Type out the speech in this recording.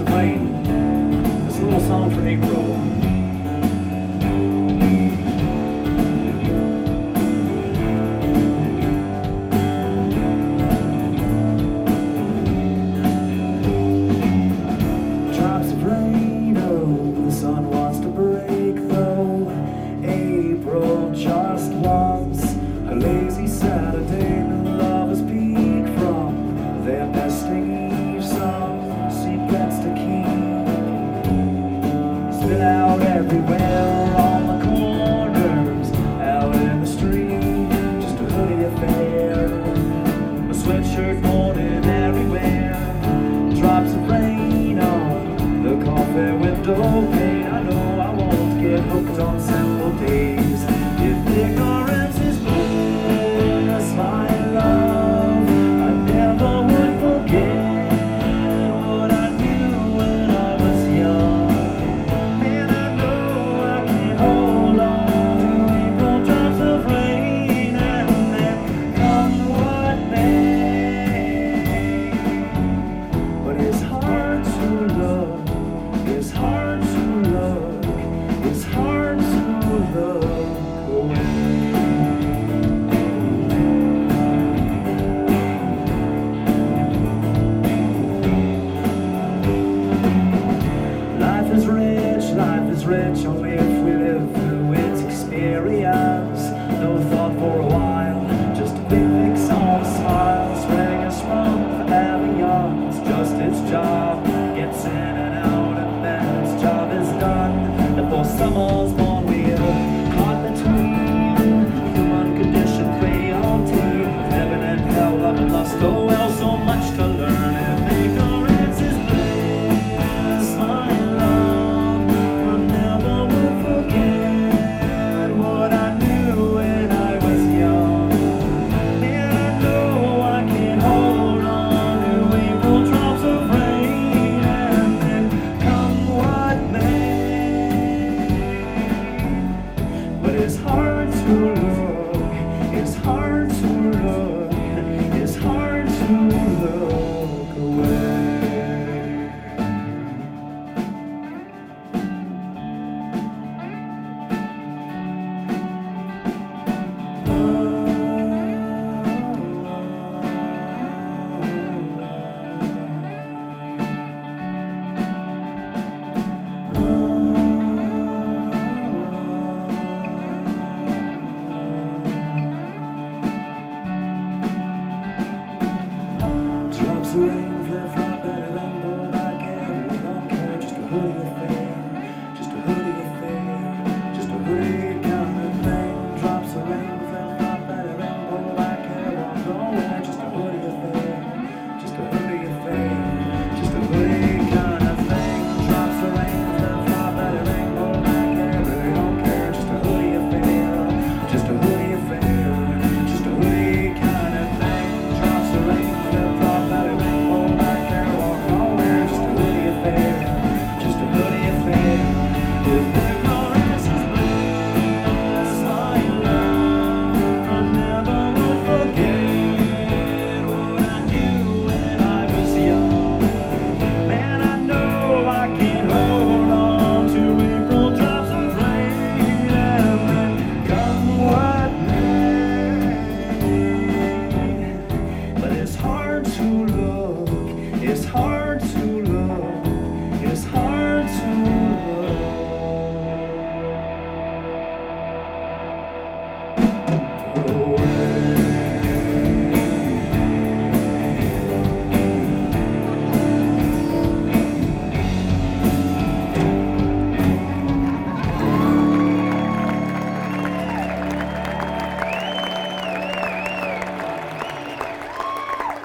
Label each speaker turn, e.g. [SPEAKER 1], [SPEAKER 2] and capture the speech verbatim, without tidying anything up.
[SPEAKER 1] of rain. This little song for April. Drops of rain, oh, the sun wants to break though. April just wants a lazy Saturday. New lovers peek from their nesting eve. Some secrets to keep spill out everywhere on the corners, out in the street. Just a hoodie affair, a sweatshirt morning everywhere. Drops of rain on the coffee window pane. I know I won't get hooked on simple days. If ignorance is bliss, my love, I never would forget what I knew when I was young. And I know I can hold on to April drops of rain, and then come what may. But it's hard to love, it's hard to love, it's hard to look away. Life is rich, life is rich, only if we live through its experience. No thought for a while, just a big fix on a smile. Spreading a sprung forever young, it's just its job. Gets in and out and then its job is done. Before summer's born we're caught between human condition, frailty, heaven and hell, love and lust. Oh well, so much to learn if ignorance is bliss, my love. I never would forget what I knew when I was young. And I know I can hold on to April drops of rain, and then come what may. But it's hard to look, it's hard to look, it's hard to look away. Drops of rain, flip-flop, and a rainbow back hair. We don't care, just a hoodie affair, just a hoodie affair, just a hoodie kind of thing. Drops of rain, flip-flop, and a rainbow back hair. Won't go nowhere, just a hoodie affair, just a hoodie affair, just a hoodie kind of thing. Drops of rain, flip-flop, and a rainbow back hair. Really don't care, just a hoodie affair, just a hoodie affair, just a hoodie kind of thing. Drops of rain, flip-flop, and a rainbow back hair. Won't go nowhere, just a hoodie affair, just a hoodie affair. If ignorance is bliss, my love, I never would forget what I knew when I was young. Man, I know I can hold on to April drops of rain, and then come what may. But it's hard to look, it's hard to